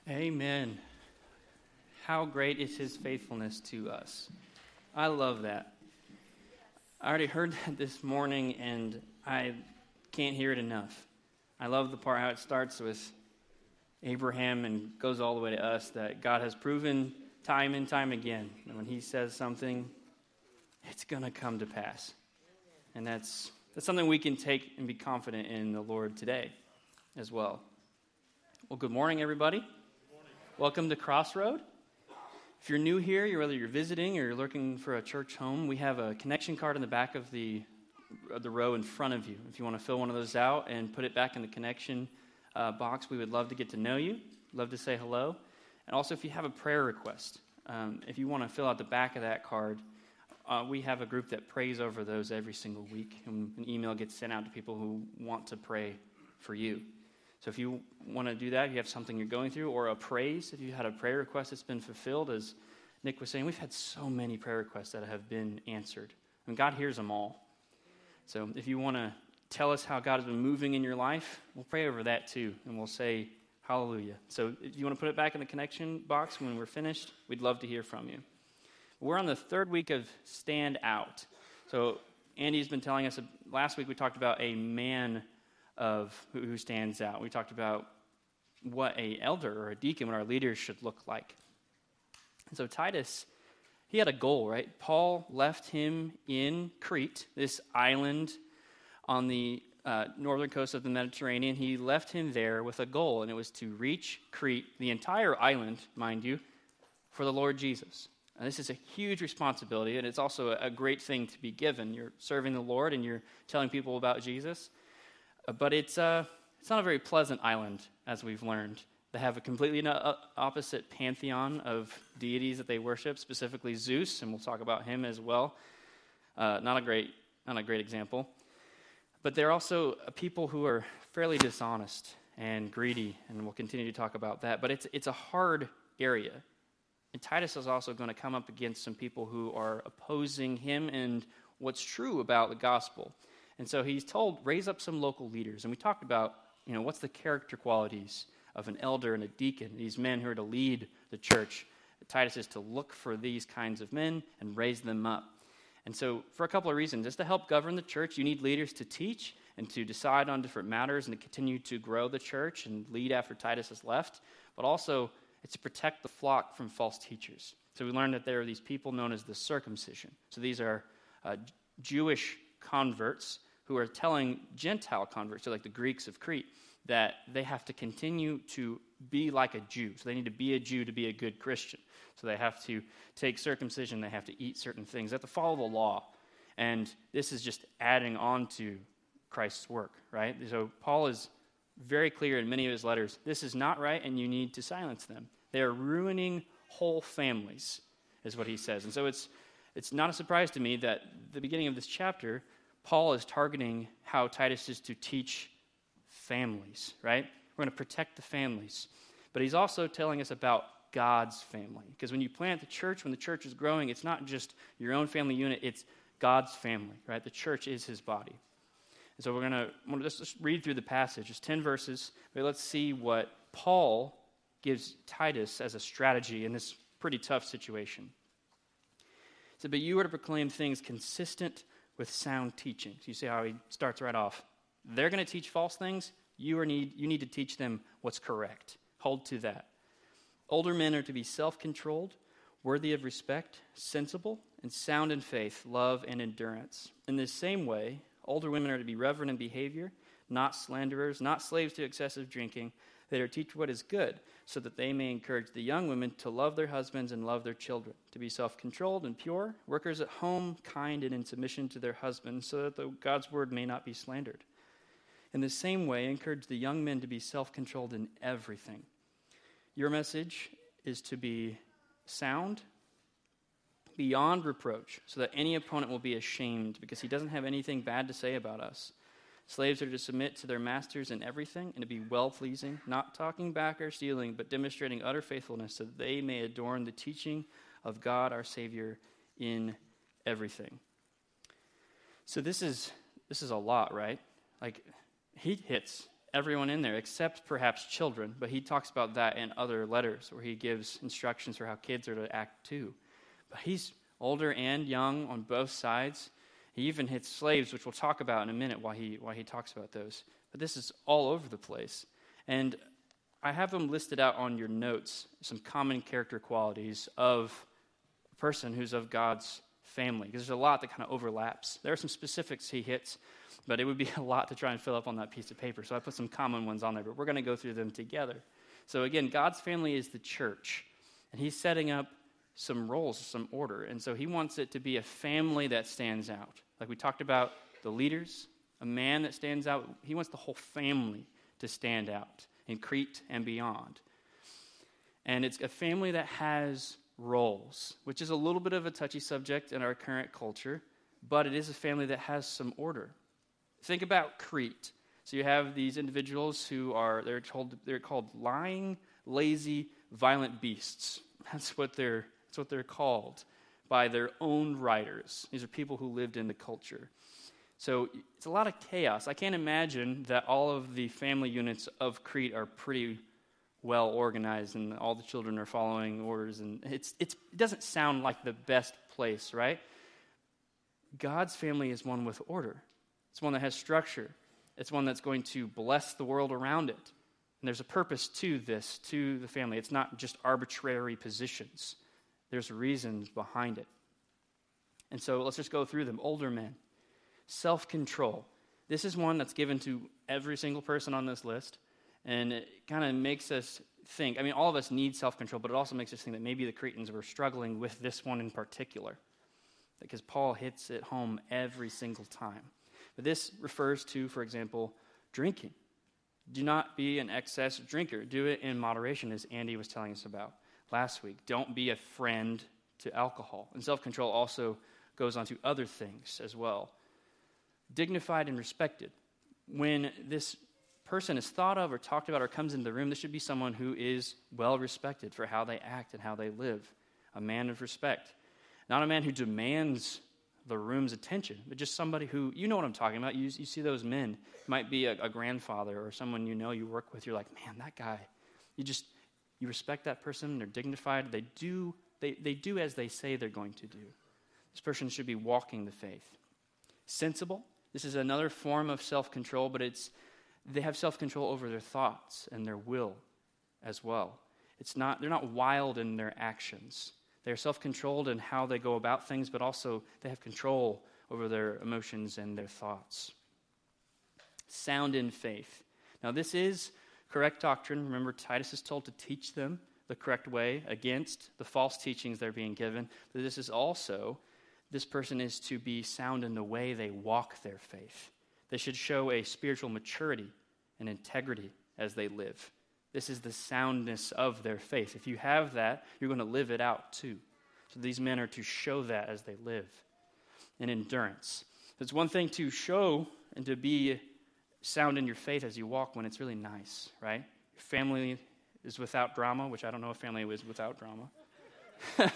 Amen. How great is his faithfulness to us. I love that. I already heard that this morning, and I can't hear it enough. I love the part how it starts with Abraham and goes all the way to us, that God has proven time and time again that when he says something, it's going to come to pass. And that's something we can take and be confident in the Lord today as well. Well, good morning, everybody. Welcome to Crossroad. If you're new here, whether you're visiting or you're looking for a church home, we have a connection card in the back of the row in front of you. If you want to fill one of those out and put it back in the connection box, we would love to get to know you, love to say hello. And also, if you have a prayer request, if you want to fill out the back of that card, we have a group that prays over those every single week. And an email gets sent out to people who want to pray for you. So if you want to do that, if you have something you're going through, or a praise, if you had a prayer request that's been fulfilled, as Nick was saying, we've had so many prayer requests that have been answered. And God hears them all. So if you want to tell us how God has been moving in your life, we'll pray over that too, and we'll say hallelujah. So if you want to put it back in the connection box when we're finished, we'd love to hear from you. We're on the third week of Stand Out. So Andy's been telling us, last week we talked about a man of who stands out. We talked about what a elder or a deacon, what our leaders should look like. And so Titus, he had a goal, right? Paul left him in Crete, this island on the northern coast of the Mediterranean. He left him there with a goal, and it was to reach Crete, the entire island, mind you, for the Lord Jesus. And this is a huge responsibility, and it's also a great thing to be given. You're serving the Lord, and you're telling people about Jesus. But it's not a very pleasant island, as we've learned. They have a completely opposite pantheon of deities that they worship, specifically Zeus, and we'll talk about him as well. Not a great example. But they're also a people who are fairly dishonest and greedy, and we'll continue to talk about that. But it's a hard area. And Titus is also going to come up against some people who are opposing him and what's true about the gospel. And so he's told, raise up some local leaders. And we talked about, what's the character qualities of an elder and a deacon, these men who are to lead the church. Titus is to look for these kinds of men and raise them up. And so for a couple of reasons, just to help govern the church, you need leaders to teach and to decide on different matters and to continue to grow the church and lead after Titus has left. But also, it's to protect the flock from false teachers. So we learned that there are these people known as the circumcision. So these are Jewish converts who are telling Gentile converts, so like the Greeks of Crete, that they have to continue to be like a Jew. So they need to be a Jew to be a good Christian. So they have to take circumcision, they have to eat certain things, they have to follow the law. And this is just adding on to Christ's work, right? So Paul is very clear in many of his letters, this is not right and you need to silence them. They are ruining whole families, is what he says. And so it's not a surprise to me that the beginning of this chapter, Paul is targeting how Titus is to teach families, right? We're going to protect the families. But he's also telling us about God's family. Because when you plant the church, when the church is growing, it's not just your own family unit, it's God's family, right? The church is his body. And so we're going to just read through the passage. Just 10 verses, but let's see what Paul gives Titus as a strategy in this pretty tough situation. He said, but you are to proclaim things consistent with sound teaching. So you see how he starts right off. They're going to teach false things. You need to teach them what's correct. Hold to that. Older men are to be self-controlled, worthy of respect, sensible, and sound in faith, love, and endurance. In the same way, older women are to be reverent in behavior, not slanderers, not slaves to excessive drinking. They are to teach what is good, so that they may encourage the young women to love their husbands and love their children, to be self-controlled and pure, workers at home, kind and in submission to their husbands, so that God's word may not be slandered. In the same way, encourage the young men to be self-controlled in everything. Your message is to be sound, beyond reproach, so that any opponent will be ashamed, because he doesn't have anything bad to say about us. Slaves are to submit to their masters in everything and to be well-pleasing, not talking back or stealing, but demonstrating utter faithfulness so that they may adorn the teaching of God our Savior in everything. So this is a lot, right? Like, he hits everyone in there, except perhaps children. But he talks about that in other letters where he gives instructions for how kids are to act too. But he's older and young on both sides. He even hits slaves, which we'll talk about in a minute why he talks about those. But this is all over the place. And I have them listed out on your notes, some common character qualities of a person who's of God's family, because there's a lot that kind of overlaps. There are some specifics he hits, but it would be a lot to try and fill up on that piece of paper. So I put some common ones on there, but we're going to go through them together. So again, God's family is the church, and he's setting up some roles, some order. And so he wants it to be a family that stands out. Like we talked about the leaders, a man that stands out. He wants the whole family to stand out in Crete and beyond. And it's a family that has roles, which is a little bit of a touchy subject in our current culture, but it is a family that has some order. Think about Crete. So you have these individuals who they're called lying, lazy, violent beasts. That's what they're called by their own writers. These are people who lived in the culture. So it's a lot of chaos. I can't imagine that all of the family units of Crete are pretty well organized and all the children are following orders. And it doesn't sound like the best place, right? God's family is one with order. It's one that has structure. It's one that's going to bless the world around it. And there's a purpose to this, to the family. It's not just arbitrary positions. There's reasons behind it. And so let's just go through them. Older men. Self-control. This is one that's given to every single person on this list. And it kind of makes us think. I mean, all of us need self-control, but it also makes us think that maybe the Cretans were struggling with this one in particular. Because Paul hits it home every single time. But this refers to, for example, drinking. Do not be an excess drinker. Do it in moderation, as Andy was telling us about last week. Don't be a friend to alcohol. And self-control also goes on to other things as well. Dignified and respected. When this person is thought of or talked about or comes into the room, this should be someone who is well respected for how they act and how they live. A man of respect. Not a man who demands the room's attention, but just somebody who, you know what I'm talking about. You see those men. It might be a grandfather or someone you work with. You're like, man, that guy. You respect that person. They're dignified. They do as they say they're going to do. This person should be walking the faith. Sensible. This is another form of self-control, but they have self-control over their thoughts and their will as well. They're not wild in their actions. They're self-controlled in how they go about things, but also they have control over their emotions and their thoughts. Sound in faith. Now, this is correct doctrine. Remember, Titus is told to teach them the correct way against the false teachings they're being given. But this person is to be sound in the way they walk their faith. They should show a spiritual maturity and integrity as they live. This is the soundness of their faith. If you have that, you're going to live it out too. So these men are to show that as they live. And endurance. It's one thing to show and to be sound in your faith as you walk when it's really nice, right? Your family is without drama, which I don't know if family is without drama.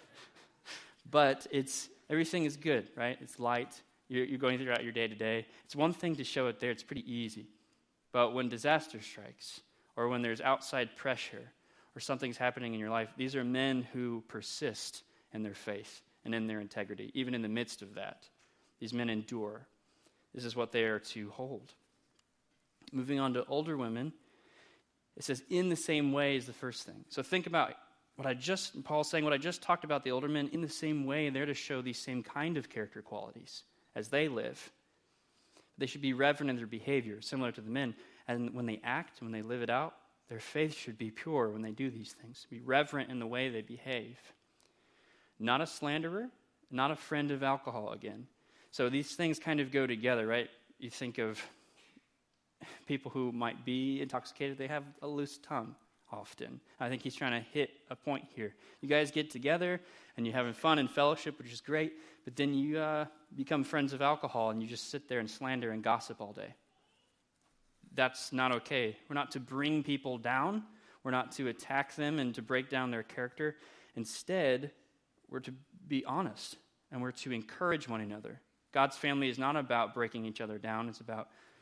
But everything is good, right? It's light. You're going throughout your day-to-day. It's one thing to show it there. It's pretty easy. But when disaster strikes, or when there's outside pressure, or something's happening in your life, these are men who persist in their faith and in their integrity, even in the midst of that. These men endure. This is what they are to hold. Moving on to older women, it says, in the same way as the first thing. So think about Paul's saying what I just talked about, the older men, in the same way, they're to show these same kind of character qualities as they live. They should be reverent in their behavior, similar to the men. And when they act, when they live it out, their faith should be pure when they do these things. Be reverent in the way they behave. Not a slanderer, not a friend of alcohol again. So these things kind of go together, right? You think of people who might be intoxicated, they have a loose tongue often. I think he's trying to hit a point here. You guys get together and you're having fun and fellowship, which is great, but then you become friends of alcohol and you just sit there and slander and gossip all day. That's not okay. We're not to bring people down. We're not to attack them and to break down their character. Instead, we're to be honest and we're to encourage one another. God's family is not about breaking each other down. It's about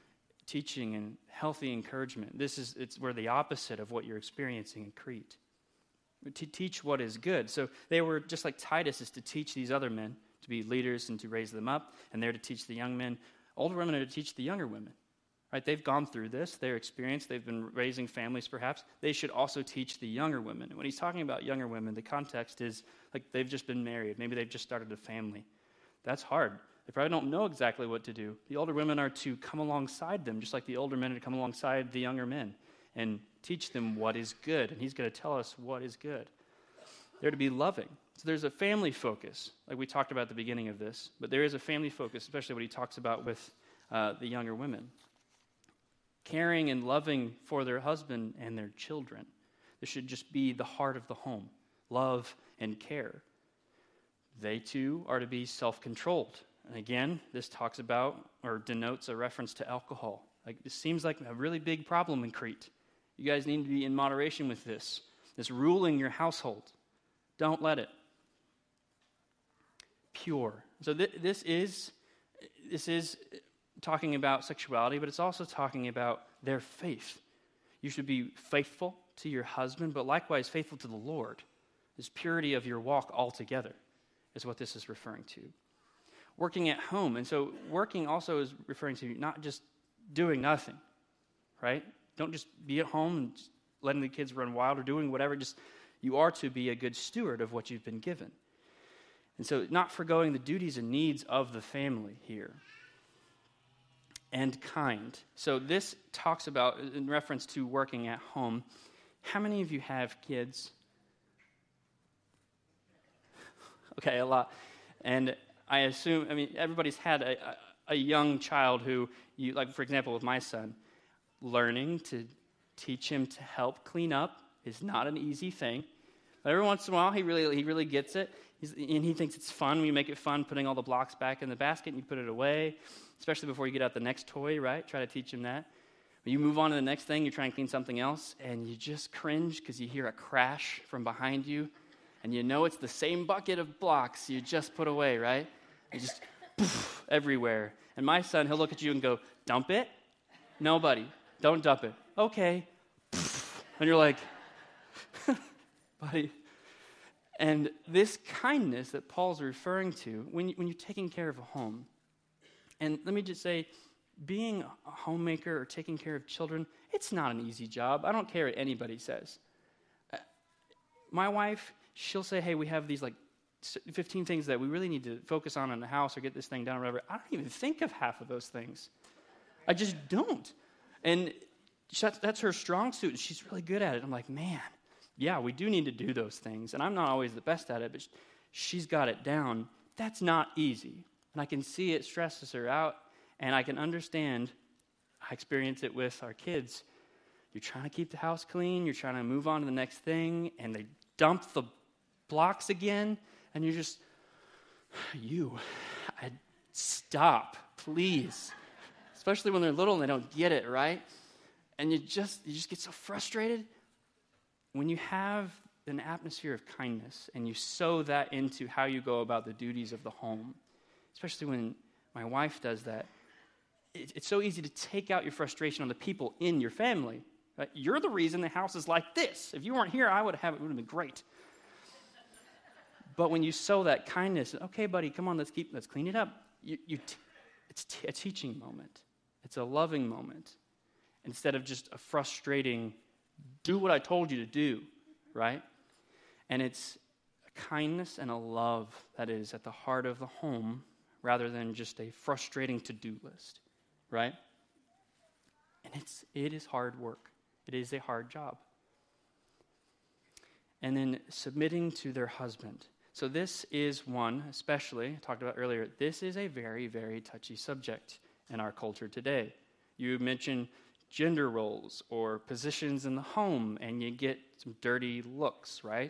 teaching and healthy encouragement. We're the opposite of what you're experiencing in Crete. To teach what is good. So they were, just like Titus is to teach these other men to be leaders and to raise them up, and they're to teach the young men. Older women are to teach the younger women. Right? They've gone through this. They're experienced. They've been raising families, perhaps. They should also teach the younger women. And when he's talking about younger women, the context is like they've just been married. Maybe they've just started a family. That's hard. They probably don't know exactly what to do. The older women are to come alongside them, just like the older men are to come alongside the younger men and teach them what is good. And he's going to tell us what is good. They're to be loving. So there's a family focus, like we talked about at the beginning of this. But there is a family focus, especially what he talks about with the younger women. Caring and loving for their husband and their children. This should just be the heart of the home. Love and care. They too are to be self-controlled. And again, this talks about or denotes a reference to alcohol. Like this seems like a really big problem in Crete. You guys need to be in moderation with this. This ruling your household. Don't let it. Pure. So this is talking about sexuality, but it's also talking about their faith. You should be faithful to your husband, but likewise faithful to the Lord. This purity of your walk altogether is what this is referring to. Working at home. And so working also is referring to not just doing nothing, right? Don't just be at home and just letting the kids run wild or doing whatever. Just you are to be a good steward of what you've been given. And so not forgoing the duties and needs of the family here. And kind. So this talks about, in reference to working at home, how many of you have kids? Okay, a lot. And I assume, everybody's had a young child who, like for example with my son, learning to teach him to help clean up is not an easy thing. But every once in a while, he really gets it. And he thinks it's fun. We make it fun putting all the blocks back in the basket and you put it away, especially before you get out the next toy, right? Try to teach him that. When you move on to the next thing, you try and clean something else, and you just cringe because you hear a crash from behind you, and you know it's the same bucket of blocks you just put away, right? It just poof, everywhere. And my son, he'll look at you and go, dump it? No, buddy, don't dump it. Okay. And you're like, buddy. And this kindness that Paul's referring to, when you're taking care of a home, and let me just say, being a homemaker or taking care of children, it's not an easy job. I don't care what anybody says. My wife, she'll say, hey, we have these 15 things that we really need to focus on in the house or get this thing done or whatever. I don't even think of half of those things. I just don't. And that's her strong suit, and she's really good at it. I'm like, man, yeah, we do need to do those things. And I'm not always the best at it, but she's got it down. That's not easy. And I can see it stresses her out, and I can understand. I experience it with our kids. You're trying to keep the house clean, you're trying to move on to the next thing, and they dump the blocks again, and you're just, stop, please. Especially when they're little and they don't get it, right? And you just get so frustrated. When you have an atmosphere of kindness and you sow that into how you go about the duties of the home, especially when my wife does that, it's so easy to take out your frustration on the people in your family. Right? You're the reason the house is like this. If you weren't here, it would have been great. But when you sow that kindness, okay, buddy, come on, let's clean it up. It's a teaching moment. It's a loving moment. Instead of just a frustrating, do what I told you to do, right? And it's a kindness and a love that is at the heart of the home rather than just a frustrating to-do list, right? And it is hard work. It is a hard job. And then submitting to their husband. So this is one, especially, I talked about earlier, this is a very, very touchy subject in our culture today. You mention gender roles or positions in the home, and you get some dirty looks, right?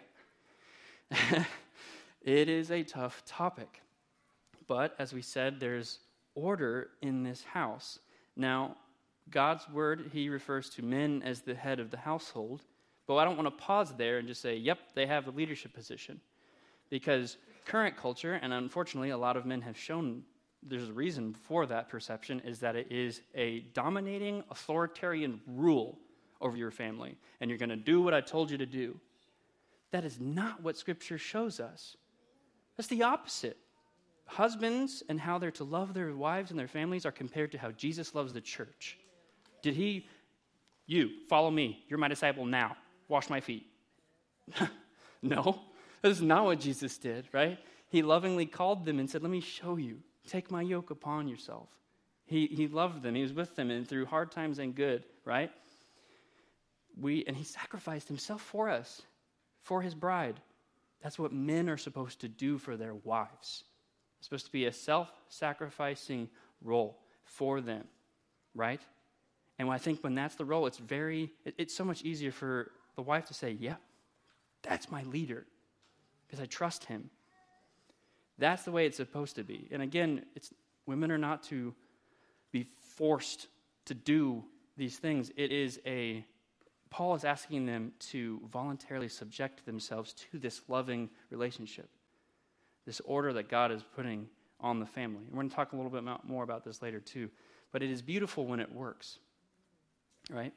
It is a tough topic. But, as we said, there's order in this house. Now, God's word, he refers to men as the head of the household, but I don't want to pause there and just say, yep, they have a leadership position. Because current culture, and unfortunately a lot of men have shown there's a reason for that perception, is that it is a dominating authoritarian rule over your family, and you're going to do what I told you to do. That is not what Scripture shows us. That's the opposite. Husbands and how they're to love their wives and their families are compared to how Jesus loves the church. Did he, you, follow me, you're my disciple now, wash my feet? No, that is not what Jesus did, right? He lovingly called them and said, let me show you. Take my yoke upon yourself. He loved them. He was with them and through hard times and good, right? And he sacrificed himself for us, for his bride. That's what men are supposed to do for their wives. It's supposed to be a self-sacrificing role for them, right? And I think when that's the role, it's so much easier for the wife to say, yeah, that's my leader, because I trust him. That's the way it's supposed to be. And again, women are not to be forced to do these things. Paul is asking them to voluntarily subject themselves to this loving relationship, this order that God is putting on the family. And we're going to talk a little bit more about this later too. But it is beautiful when it works, right?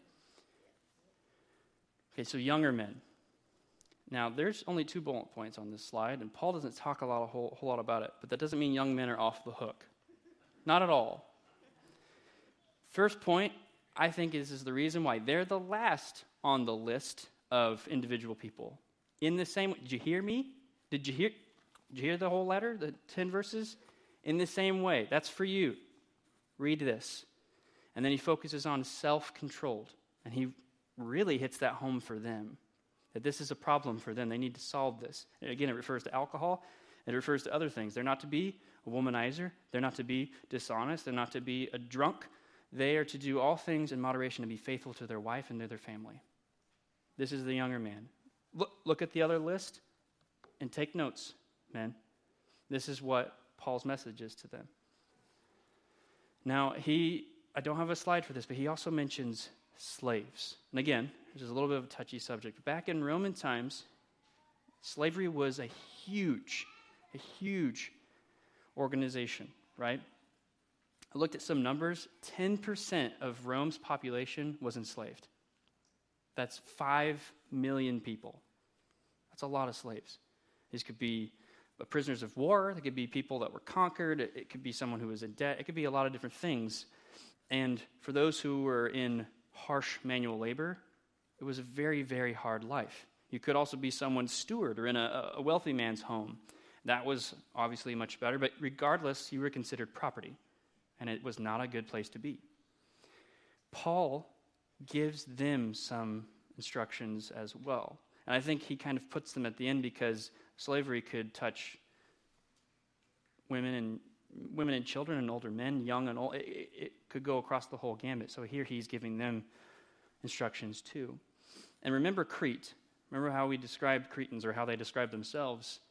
Okay, so younger men. Now, there's only 2 bullet points on this slide, and Paul doesn't talk a whole lot about it, but that doesn't mean young men are off the hook. Not at all. First point, I think this is the reason why they're the last on the list of individual people. In the same way, did you hear me? Did you hear the whole letter, the 10 verses? In the same way, that's for you. Read this. And then he focuses on self-controlled, and he really hits that home for them. That this is a problem for them. They need to solve this. And again, it refers to alcohol. It refers to other things. They're not to be a womanizer. They're not to be dishonest. They're not to be a drunk. They are to do all things in moderation, to be faithful to their wife and to their family. This is the younger man. Look at the other list and take notes, men. This is what Paul's message is to them. Now, I don't have a slide for this, but he also mentions slaves. And again, this is a little bit of a touchy subject. Back in Roman times, slavery was a huge organization, right? I looked at some numbers. 10% of Rome's population was enslaved. That's 5 million people. That's a lot of slaves. These could be prisoners of war. They could be people that were conquered. It could be someone who was in debt. It could be a lot of different things. And for those who were in harsh manual labor, it was a very, very hard life. You could also be someone's steward or in a wealthy man's home. That was obviously much better, but regardless, you were considered property, and it was not a good place to be. Paul gives them some instructions as well, and I think he kind of puts them at the end because slavery could touch women and children and older men, young and old. It could go across the whole gambit. So here he's giving them instructions too. And remember Crete. Remember how we described Cretans or how they describe themselves.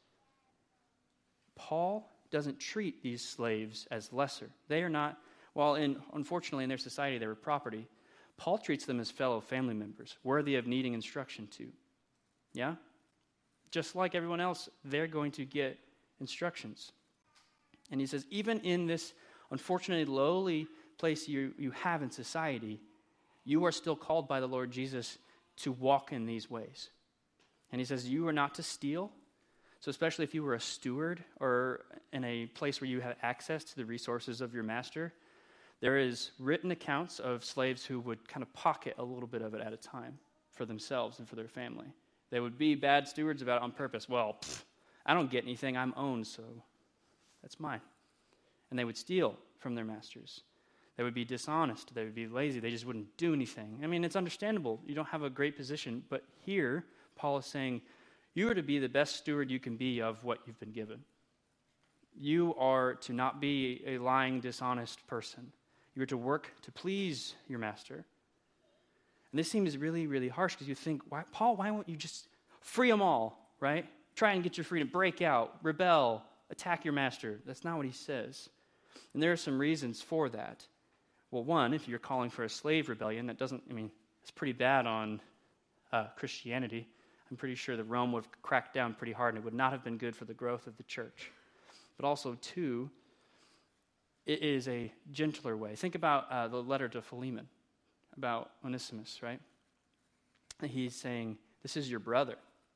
Paul doesn't treat these slaves as lesser. They are not, unfortunately in their society they were property, Paul treats them as fellow family members, worthy of needing instruction too. Yeah? Just like everyone else, they're going to get instructions. And he says, even in this unfortunately lowly place you have in society, you are still called by the Lord Jesus to walk in these ways. And he says, you are not to steal. So especially if you were a steward or in a place where you have access to the resources of your master, there is written accounts of slaves who would kind of pocket a little bit of it at a time for themselves and for their family. They would be bad stewards about it on purpose. Well, I don't get anything. I'm owned, so that's mine. And they would steal from their masters. They would be dishonest. They would be lazy. They just wouldn't do anything. I mean, it's understandable. You don't have a great position. But here, Paul is saying, you are to be the best steward you can be of what you've been given. You are to not be a lying, dishonest person. You are to work to please your master. And this seems really, really harsh because you think, Paul, why won't you just free them all, right? Try and get your freedom, break out, rebel, attack your master. That's not what he says. And there are some reasons for that. Well, one, if you're calling for a slave rebellion, it's pretty bad on Christianity. I'm pretty sure that Rome would have cracked down pretty hard, and it would not have been good for the growth of the church. But also, two, it is a gentler way. Think about the letter to Philemon, about Onesimus, right? He's saying, this is your brother.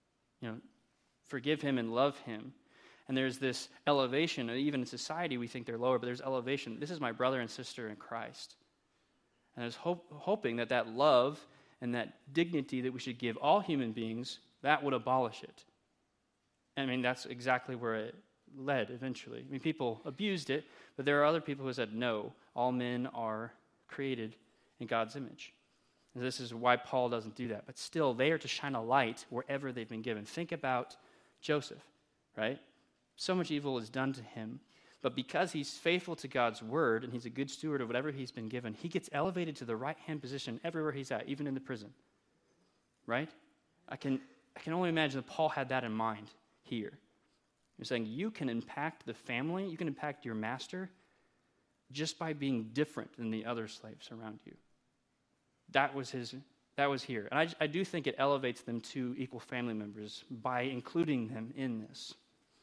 Forgive him and love him. And there's this elevation. Even in society, we think they're lower, but there's elevation. This is my brother and sister in Christ. And I was hoping that love and that dignity that we should give all human beings, that would abolish it. I mean, that's exactly where it led eventually. I mean, people abused it, but there are other people who said, no, all men are created in God's image. And this is why Paul doesn't do that. But still, they are to shine a light wherever they've been given. Think about Joseph, right? So much evil is done to him. But because he's faithful to God's word and he's a good steward of whatever he's been given, he gets elevated to the right-hand position everywhere he's at, even in the prison. Right? I can only imagine that Paul had that in mind here. He's saying you can impact the family, you can impact your master just by being different than the other slaves around you. That was here. And I do think it elevates them to equal family members by including them in this.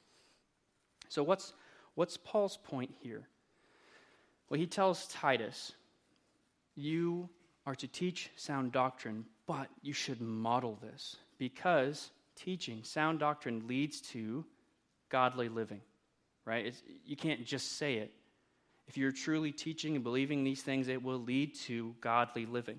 So what's Paul's point here? Well, he tells Titus, you are to teach sound doctrine, but you should model this because teaching sound doctrine leads to godly living, right? You can't just say it. If you're truly teaching and believing these things, it will lead to godly living.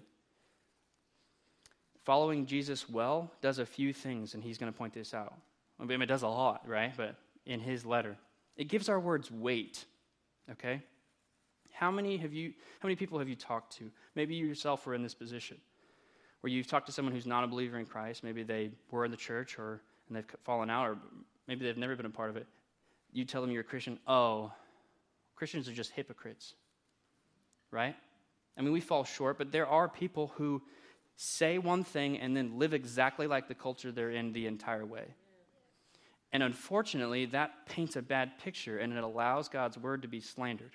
Following Jesus well does a few things, and he's going to point this out. I mean, it does a lot, right? But in his letter, it gives our words weight, okay? How many people have you talked to? Maybe you yourself were in this position where you've talked to someone who's not a believer in Christ. Maybe they were in the church and they've fallen out, or maybe they've never been a part of it. You tell them you're a Christian. Oh, Christians are just hypocrites, right? I mean, we fall short, but there are people who say one thing and then live exactly like the culture they're in the entire way. And unfortunately, that paints a bad picture, and it allows God's word to be slandered.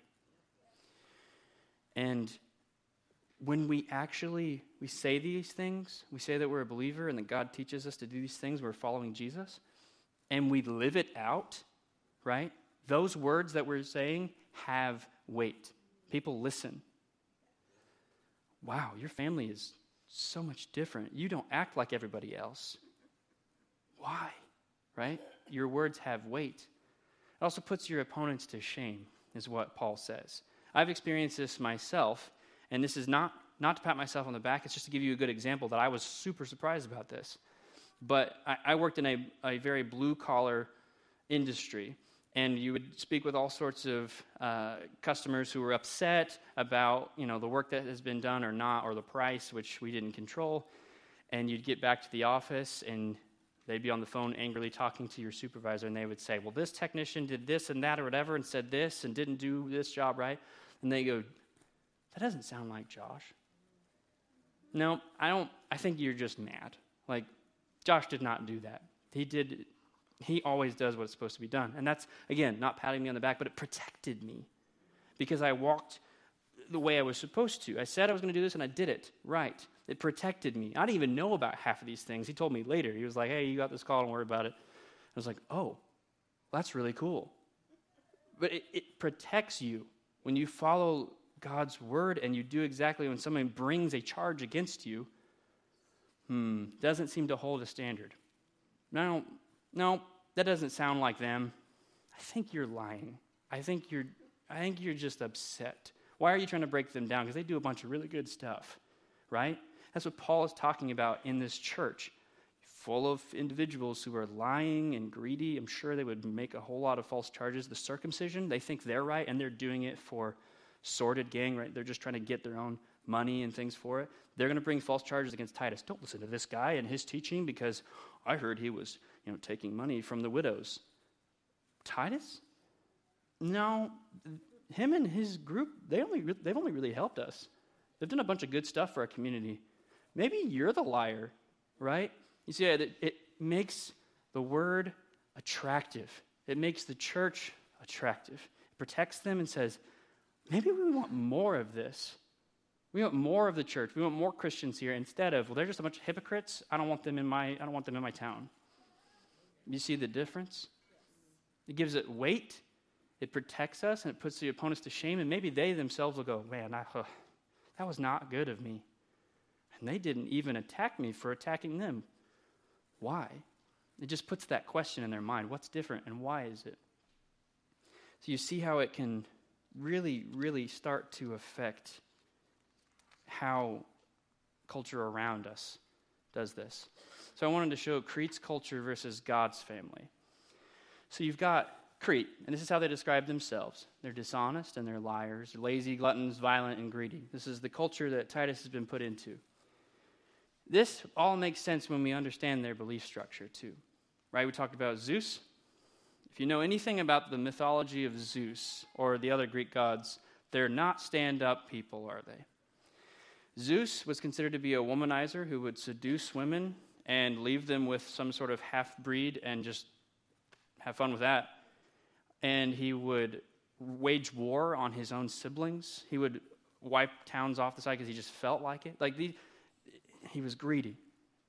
And when we say these things, we say that we're a believer and that God teaches us to do these things, we're following Jesus, and we live it out, right? Those words that we're saying have weight. People listen. Wow, your family is so much different. You don't act like everybody else. Why? Right? Your words have weight. It also puts your opponents to shame, is what Paul says. I've experienced this myself, and this is not to pat myself on the back, it's just to give you a good example that I was super surprised about this. But I worked in a very blue-collar industry, and you would speak with all sorts of customers who were upset about, the work that has been done or not, or the price, which we didn't control. And you'd get back to the office, and they'd be on the phone angrily talking to your supervisor, and they would say, well, this technician did this and that or whatever and said this and didn't do this job right. And they go, that doesn't sound like Josh. No, I think you're just mad. Like, Josh did not do that. He always does what's supposed to be done. And that's, again, not patting me on the back, but it protected me because I walked the way I was supposed to. I said I was going to do this, and I did it right. It protected me. I didn't even know about half of these things. He told me later. He was like, hey, you got this call, don't worry about it. I was like, oh, that's really cool. But it protects you when you follow God's word and you do exactly when someone brings a charge against you, doesn't seem to hold a standard. No, that doesn't sound like them. I think you're lying. I think you're just upset. Why are you trying to break them down? Because they do a bunch of really good stuff, right? That's what Paul is talking about in this church, full of individuals who are lying and greedy. I'm sure they would make a whole lot of false charges. The circumcision, they think they're right, and they're doing it for sordid gain, right? They're just trying to get their own money and things for it. They're going to bring false charges against Titus. Don't listen to this guy and his teaching because I heard he was, taking money from the widows. Titus? No, him and his group, they've only really helped us. They've done a bunch of good stuff for our community. Maybe you're the liar, right? You see, it makes the word attractive. It makes the church attractive. It protects them and says, maybe we want more of this. We want more of the church. We want more Christians here instead of, well, they're just a bunch of hypocrites. I don't want them in my town. You see the difference? It gives it weight. It protects us and it puts the opponents to shame, and maybe they themselves will go, man, that was not good of me. And they didn't even attack me for attacking them. Why? It just puts that question in their mind. What's different and why is it? So you see how it can really, really start to affect how culture around us does this. So I wanted to show Crete's culture versus God's family. So you've got Crete, and this is how they describe themselves. They're dishonest and they're liars, lazy, gluttons, violent, and greedy. This is the culture that Titus has been put into. This all makes sense when we understand their belief structure too, right? We talked about Zeus. If you know anything about the mythology of Zeus or the other Greek gods, they're not stand-up people, are they? Zeus was considered to be a womanizer who would seduce women and leave them with some sort of half-breed and just have fun with that. And he would wage war on his own siblings. He would wipe towns off the side because he just felt like it. He was greedy.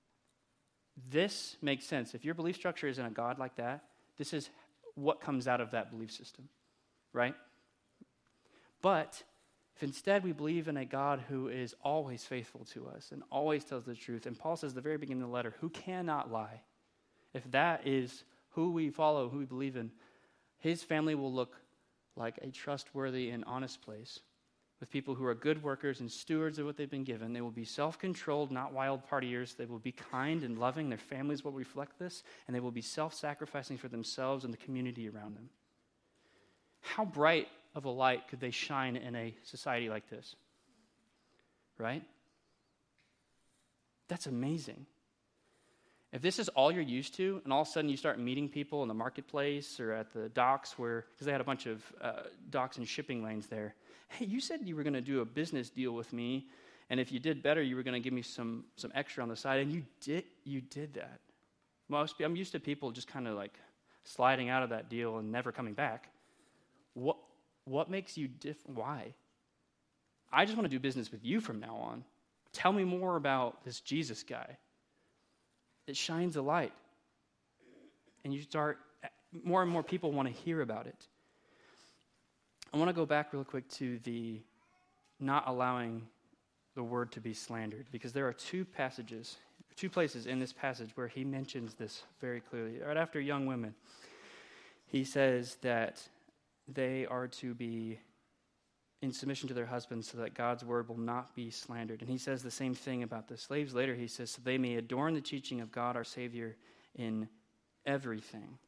This makes sense. If your belief structure is in a God like that, this is what comes out of that belief system, right? But if instead we believe in a God who is always faithful to us and always tells the truth, and Paul says at the very beginning of the letter, who cannot lie, if that is who we follow, who we believe in, his family will look like a trustworthy and honest place with people who are good workers and stewards of what they've been given. They will be self-controlled, not wild partiers. They will be kind and loving. Their families will reflect this, and they will be self-sacrificing for themselves and the community around them. How bright of a light could they shine in a society like this? Right? That's amazing. If this is all you're used to, and all of a sudden you start meeting people in the marketplace or at the docks because they had a bunch of docks and shipping lanes there. Hey, you said you were going to do a business deal with me, and if you did better, you were going to give me some extra on the side, and you did that. I'm used to people just kind of like sliding out of that deal and never coming back. What makes you different? Why? I just want to do business with you from now on. Tell me more about this Jesus guy. It shines a light. And more and more people want to hear about it. I want to go back real quick to the not allowing the word to be slandered, because there are two places in this passage where he mentions this very clearly. Right after young women, he says that they are to be in submission to their husbands so that God's word will not be slandered. And he says the same thing about the slaves later. He says, so they may adorn the teaching of God our Savior in everything.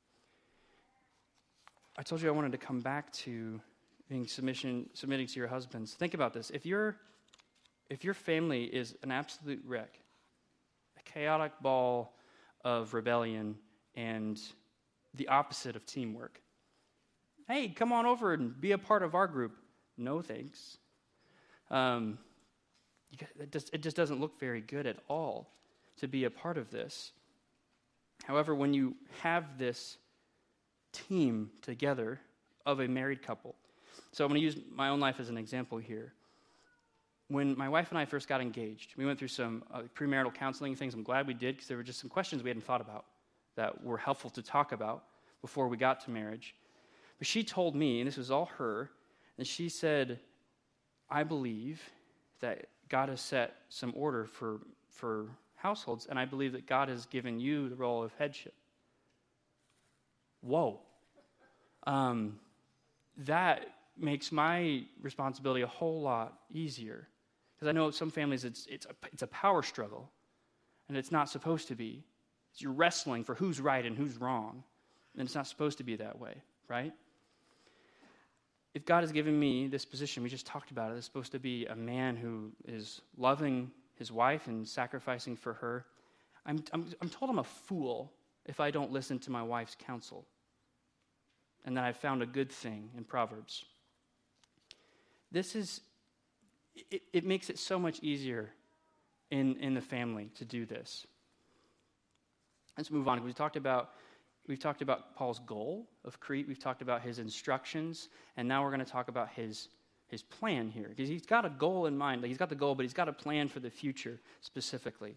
I told you I wanted to come back to being submitting to your husbands. Think about this. If your family is an absolute wreck, a chaotic ball of rebellion and the opposite of teamwork, hey, come on over and be a part of our group. No thanks. It just doesn't look very good at all to be a part of this. However, when you have this team together of a married couple, so I'm going to use my own life as an example here. When my wife and I first got engaged, we went through some premarital counseling things. I'm glad we did, because there were just some questions we hadn't thought about that were helpful to talk about before we got to marriage. But she told me, and this was all her, and she said, I believe that God has set some order for households, and I believe that God has given you the role of headship. Whoa. That makes my responsibility a whole lot easier. Because I know some families it's a power struggle, and it's not supposed to be. You're wrestling for who's right and who's wrong, and it's not supposed to be that way, right? If God has given me this position, we just talked about it, it's supposed to be a man who is loving his wife and sacrificing for her. I'm told I'm a fool if I don't listen to my wife's counsel, and that I've found a good thing in Proverbs. It makes it so much easier in the family to do this. Let's move on. We've talked about Paul's goal of Crete. We've talked about his instructions, and now we're going to talk about his plan here, because he's got a goal in mind. He's got the goal, but he's got a plan for the future specifically.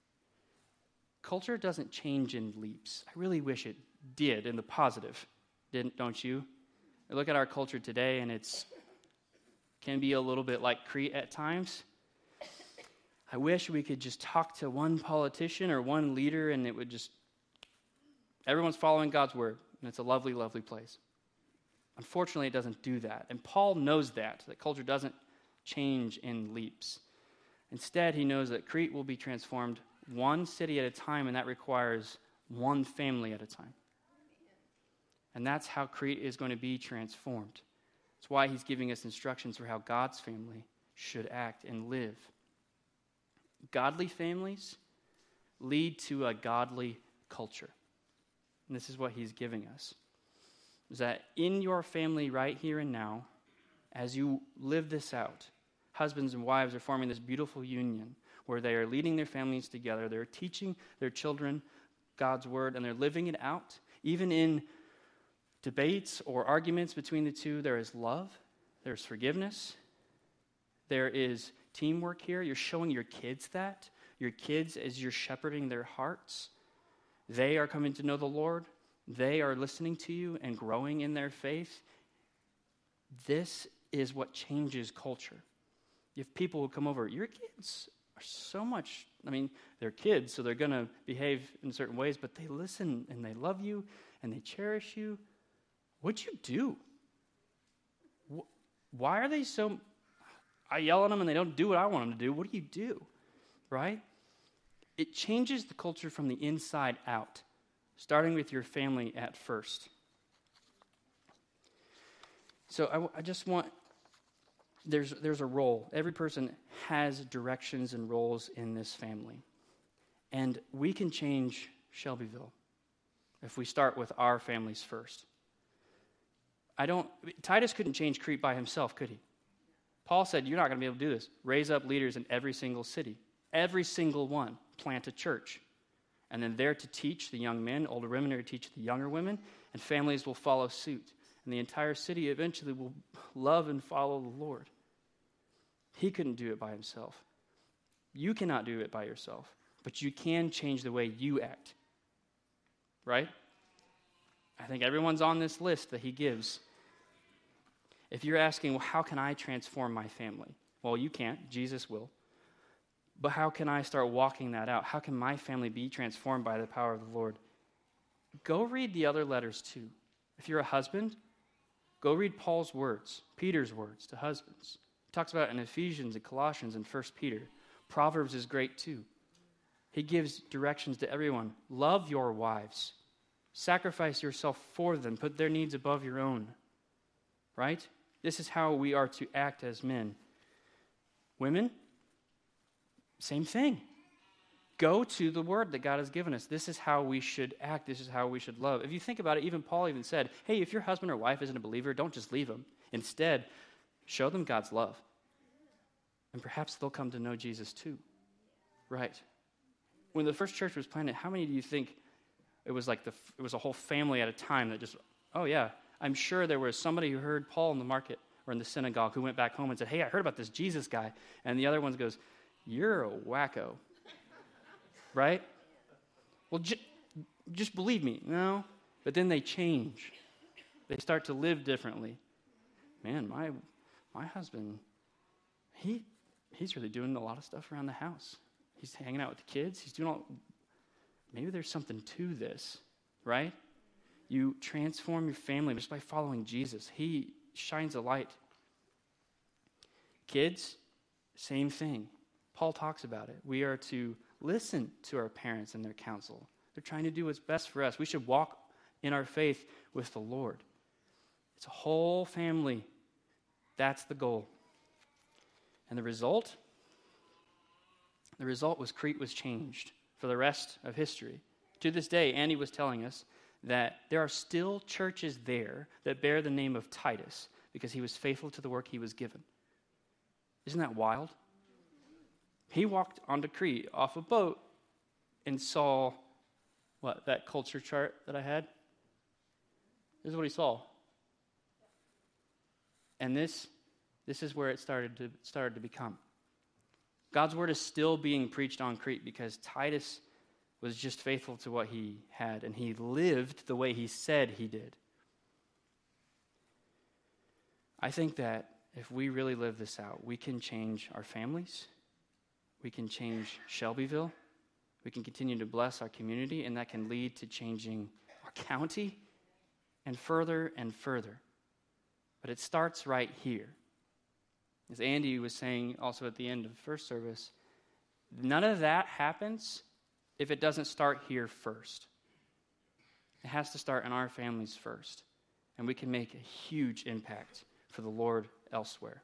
Culture doesn't change in leaps. I really wish it did in the positive, don't you? I look at our culture today, and it's can be a little bit like Crete at times. I wish we could just talk to one politician or one leader, and it would just, everyone's following God's word, and it's a lovely, lovely place. Unfortunately, it doesn't do that. And Paul knows that culture doesn't change in leaps. Instead, he knows that Crete will be transformed one city at a time, and that requires one family at a time. And that's how Crete is going to be transformed. That's why he's giving us instructions for how God's family should act and live. Godly families lead to a godly culture. And this is what he's giving us. Is that in your family right here and now, as you live this out, husbands and wives are forming this beautiful union where they are leading their families together. They're teaching their children God's word, and they're living it out. Even in debates or arguments between the two, there is love, there's forgiveness, there is teamwork here. You're showing your kids that. Your kids, as you're shepherding their hearts, they are coming to know the Lord. They are listening to you and growing in their faith. This is what changes culture. You have people who come over, your kids are so much, they're kids, so they're going to behave in certain ways, but they listen and they love you and they cherish you. What'd you do? Why are they so... I yell at them and they don't do what I want them to do. What do you do? Right? It changes the culture from the inside out, starting with your family at first. So I just want... There's a role. Every person has directions and roles in this family. And we can change Shelbyville if we start with our families first. Titus couldn't change Crete by himself, could he? Paul said, you're not going to be able to do this. Raise up leaders in every single city. Every single one. Plant a church. And then they're to teach the young men. Older women are to teach the younger women. And families will follow suit. And the entire city eventually will love and follow the Lord. He couldn't do it by himself. You cannot do it by yourself. But you can change the way you act. Right? I think everyone's on this list that he gives. If you're asking, well, how can I transform my family? Well, you can't. Jesus will. But how can I start walking that out? How can my family be transformed by the power of the Lord? Go read the other letters too. If you're a husband, go read Paul's words, Peter's words to husbands. He talks about it in Ephesians and Colossians and 1 Peter. Proverbs is great too. He gives directions to everyone. Love your wives. Sacrifice yourself for them. Put their needs above your own. Right? This is how we are to act as men. Women, same thing. Go to the word that God has given us. This is how we should act. This is how we should love. If you think about it, even Paul even said, hey, if your husband or wife isn't a believer, don't just leave them. Instead, show them God's love. And perhaps they'll come to know Jesus too. Right? When the first church was planted, how many do you think it was like it was a whole family at a time that just, oh yeah, I'm sure there was somebody who heard Paul in the market or in the synagogue who went back home and said, hey, I heard about this Jesus guy. And the other one goes, you're a wacko. Right? Well, just believe me. No. But then they change. They start to live differently. Man, my husband, he's really doing a lot of stuff around the house. He's hanging out with the kids. He's doing all... Maybe there's something to this, right? You transform your family just by following Jesus. He shines a light. Kids, same thing. Paul talks about it. We are to listen to our parents and their counsel. They're trying to do what's best for us. We should walk in our faith with the Lord. It's a whole family. That's the goal. And the result? The result was Crete was changed for the rest of history. To this day, Andy was telling us that there are still churches there that bear the name of Titus because he was faithful to the work he was given. Isn't that wild? He walked onto Crete off a boat and saw, that culture chart that I had? This is what he saw. And this is where it started to become. God's word is still being preached on Crete because Titus was just faithful to what he had, and he lived the way he said he did. I think that if we really live this out, we can change our families, we can change Shelbyville, we can continue to bless our community, and that can lead to changing our county and further and further. But it starts right here. As Andy was saying also at the end of the first service, none of that happens if it doesn't start here first. It has to start in our families first, and we can make a huge impact for the Lord elsewhere.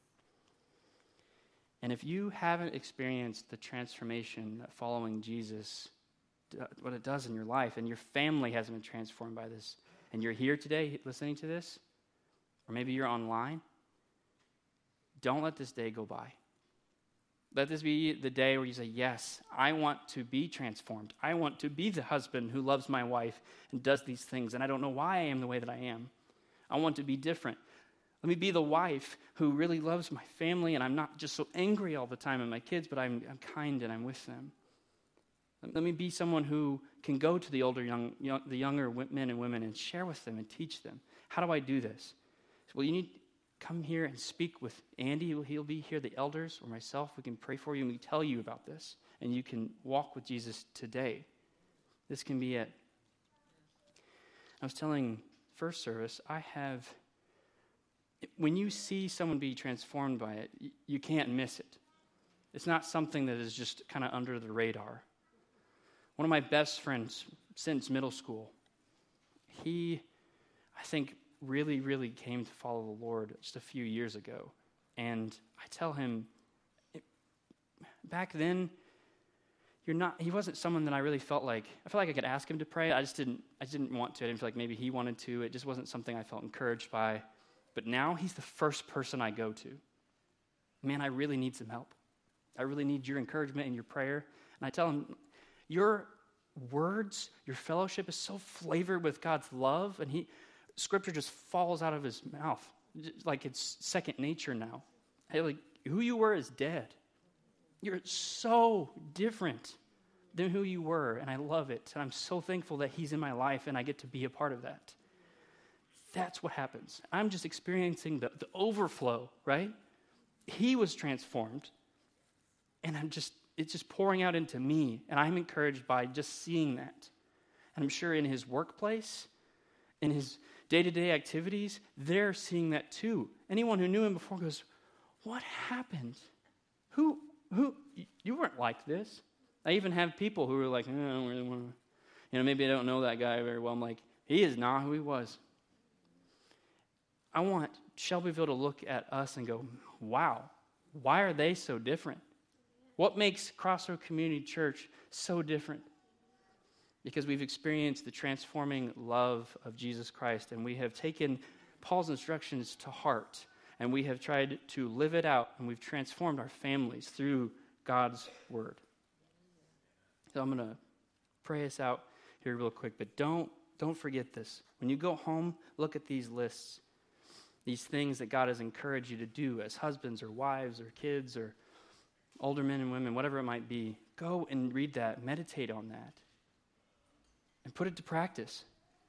And if you haven't experienced the transformation that following Jesus, what it does in your life, and your family hasn't been transformed by this, and you're here today listening to this, or maybe you're online, don't let this day go by. Let this be the day where you say, yes, I want to be transformed. I want to be the husband who loves my wife and does these things, and I don't know why I am the way that I am. I want to be different. Let me be the wife who really loves my family, and I'm not just so angry all the time at my kids, but I'm kind and I'm with them. Let me be someone who can go to the the younger men and women and share with them and teach them. How do I do this? Well, you need to come here and speak with Andy. He'll be here, the elders, or myself. We can pray for you and we tell you about this, and you can walk with Jesus today. This can be it. I was telling first service, when you see someone be transformed by it, you can't miss it. It's not something that is just kind of under the radar. One of my best friends since middle school, he, I think, really, really came to follow the Lord just a few years ago. And I tell him, back then, he wasn't someone that I really felt like I could ask him to pray. I didn't want to. I didn't feel like maybe he wanted to. It just wasn't something I felt encouraged by. But now he's the first person I go to. Man, I really need some help. I really need your encouragement and your prayer. And I tell him, your words, your fellowship is so flavored with God's love, and Scripture just falls out of his mouth like it's second nature now. Hey, like, who you were is dead. You're so different than who you were, and I love it. And I'm so thankful that he's in my life, and I get to be a part of that. That's what happens. I'm just experiencing the overflow, right? He was transformed, and it's just pouring out into me, and I'm encouraged by just seeing that. And I'm sure in his workplace, in his day-to-day activities, they're seeing that too. Anyone who knew him before goes, what happened? Who, you weren't like this. I even have people who are like, I don't really want to, maybe I don't know that guy very well. I'm like, he is not who he was. I want Shelbyville to look at us and go, wow, why are they so different? What makes Crossroad Community Church so different? Because we've experienced the transforming love of Jesus Christ, and we have taken Paul's instructions to heart, and we have tried to live it out, and we've transformed our families through God's word. So I'm going to pray us out here real quick, but don't forget this. When you go home, look at these lists, these things that God has encouraged you to do as husbands or wives or kids or older men and women, whatever it might be. Go and read that, meditate on that, and put it to practice.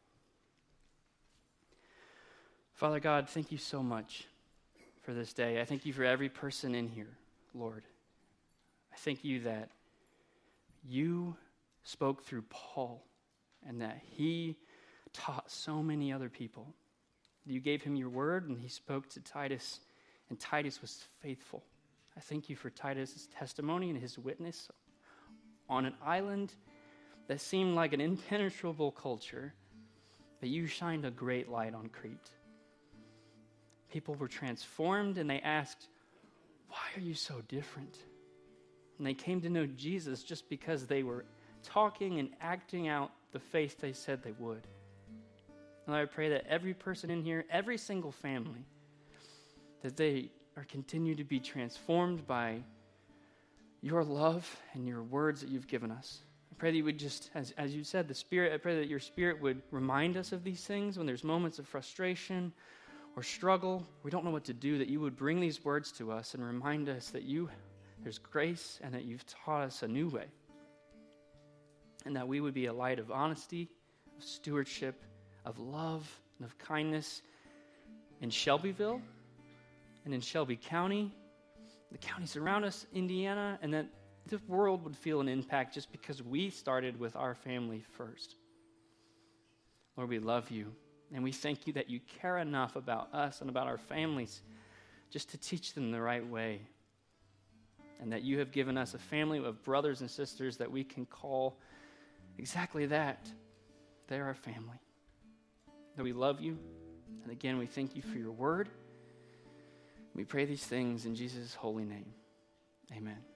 Father God, thank you so much for this day. I thank you for every person in here, Lord. I thank you that you spoke through Paul and that he taught so many other people. You gave him your word and he spoke to Titus, and Titus was faithful. I thank you for Titus' testimony and his witness on an island that seemed like an impenetrable culture, but you shined a great light on Crete. People were transformed and they asked, why are you so different? And they came to know Jesus just because they were talking and acting out the faith they said they would. And I pray that every person in here, every single family, that they are continue to be transformed by your love and your words that you've given us. I pray that you would just, as you said, the Spirit, I pray that your Spirit would remind us of these things when there's moments of frustration or struggle, we don't know what to do, that you would bring these words to us and remind us that there's grace and that you've taught us a new way. And that we would be a light of honesty, of stewardship, of love, and of kindness, in Shelbyville and in Shelby County, the counties around us, Indiana, and that the world would feel an impact just because we started with our family first. Lord, we love you, and we thank you that you care enough about us and about our families just to teach them the right way, and that you have given us a family of brothers and sisters that we can call exactly that. They're our family. That we love you, and again, we thank you for your word. We pray these things in Jesus' holy name. Amen.